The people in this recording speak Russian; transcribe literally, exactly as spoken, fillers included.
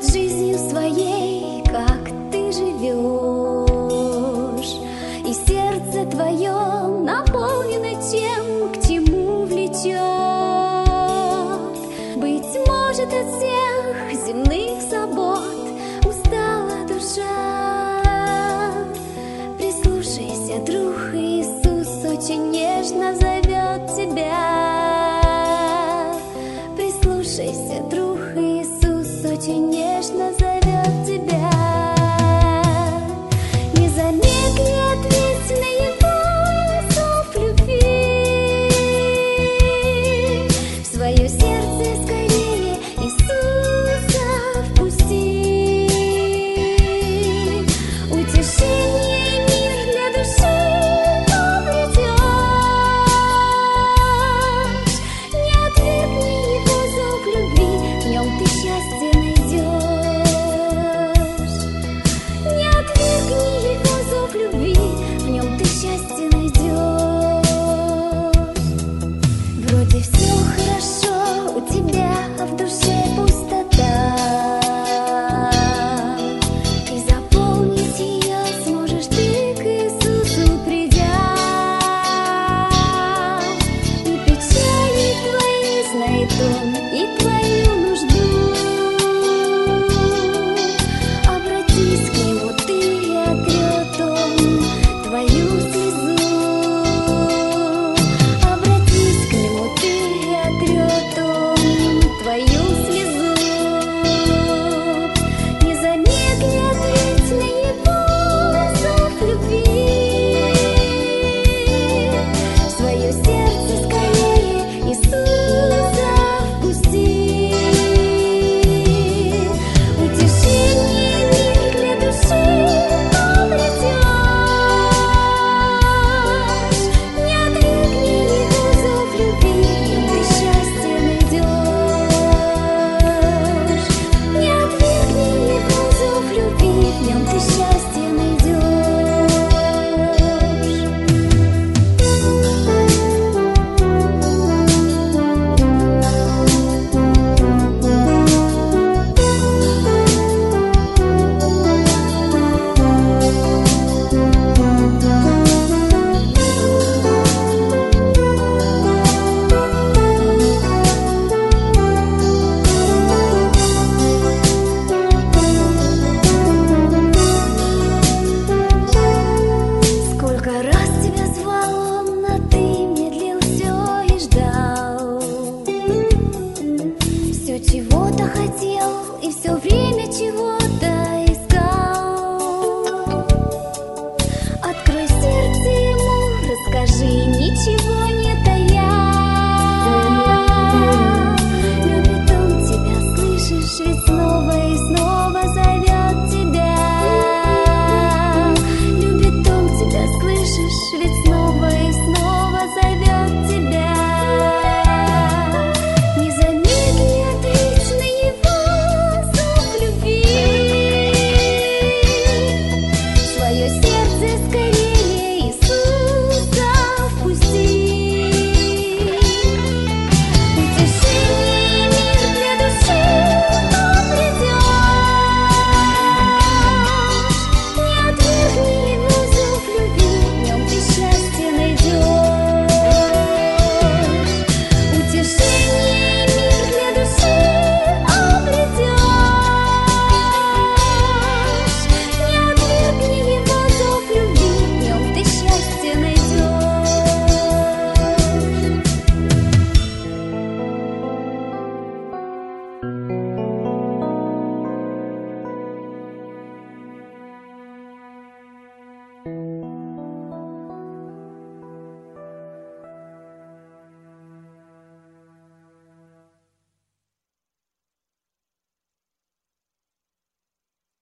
жизнью своей, как ты живешь, и сердце твое наполнено тем, к чему влечет. Быть может, от всех земных забот устала душа. Прислушайся, друг, Иисус очень нежно зовет тебя. Прислушайся, друг, Иисус очень нежно зовет тебя. Не замедли ответь на Его зов любви. В свое сердце скорее Иисуса впусти. Утешение и мир для души обретешь. Не отвергни Его зов любви, в нем ты счастье найдешь. Не отвергни Его зов любви, в нем ты счастье найдешь. Вроде все хорошо у тебя, а в душе пустота. И заполнить ее сможешь ты, к Иисусу придя. И печали твои знает Он, и твою нужду. Обратись к Нему ты, и отрет Он твою слезу. Обратись к Нему ты, и отрет Он твою слезу. Не замедли ответь на Его зов любви. В свое сердце скорее Иисуса впусти. Утешение и мир для души обретешь. Не отвергни Его зов любви, в нем ты счастье найдешь. Не отвергни Его зов любви, в нем ты счастье найдешь. Сколько раз тебя звал Он, а ты медлил все и ждал. Все чего-то хотел,